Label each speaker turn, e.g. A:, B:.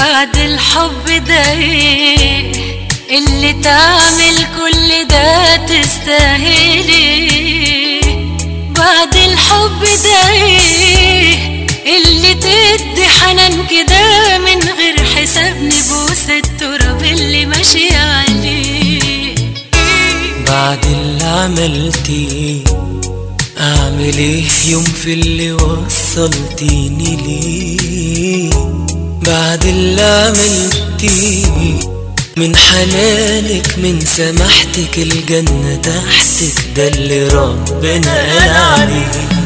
A: بعد الحب ده ايه اللي تعمل كل ده تستاهلي؟ بعد الحب ده ايه اللي تدي حنان كده من غير حساب نبوس التراب اللي ماشي عليه؟
B: بعد اللي عملتيه اعمل ايه يوم في اللي وصلتيني ليه؟ بعد اللي عملتيه من حنانك من سماحتك الجنة تحتك ده اللي ربنا قال عليه.